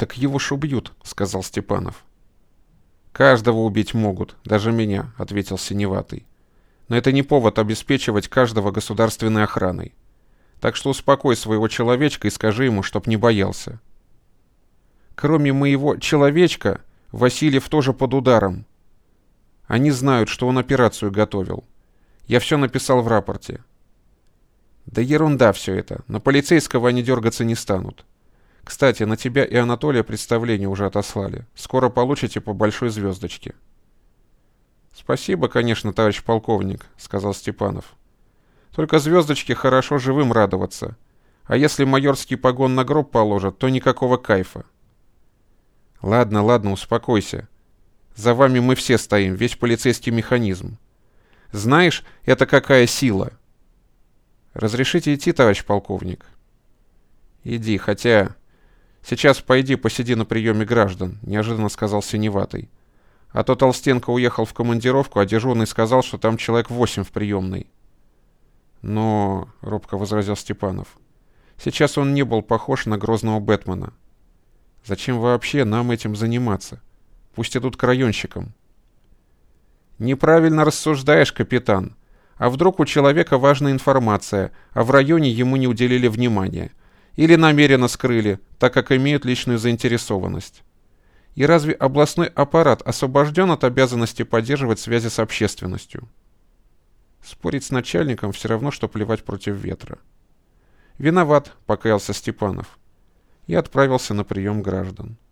Так его ж убьют, сказал Степанов. Каждого убить могут, даже меня, ответил Синеватый. Но это не повод обеспечивать каждого государственной охраной. Так что успокой своего человечка и скажи ему, чтоб не боялся. Кроме моего человечка, Васильев тоже под ударом. Они знают, что он операцию готовил. Я все написал в рапорте. Да ерунда все это. На полицейского они дергаться не станут. Кстати, на тебя и Анатолия представление уже отослали. Скоро получите по большой звездочке. Спасибо, конечно, товарищ полковник, сказал Степанов. Только звездочке хорошо живым радоваться. А если майорский погон на гроб положат, то никакого кайфа. Ладно, ладно, успокойся. За вами мы все стоим, весь полицейский механизм. Знаешь, это какая сила? Разрешите идти, товарищ полковник? Иди, хотя... Сейчас пойди посиди на приеме граждан, неожиданно сказал Синеватый. А то Толстенко уехал в командировку, а дежурный сказал, что там человек 8 в приемной. Но, робко возразил Степанов, сейчас он не был похож на грозного Бэтмена. Зачем вообще нам этим заниматься? Пусть идут к районщикам. Неправильно рассуждаешь, капитан. А вдруг у человека важная информация, а в районе ему не уделили внимания? Или намеренно скрыли, так как имеют личную заинтересованность? И разве областной аппарат освобожден от обязанности поддерживать связи с общественностью? Спорить с начальником все равно, что плевать против ветра. «Виноват», — покаялся Степанов. И отправился на прием граждан.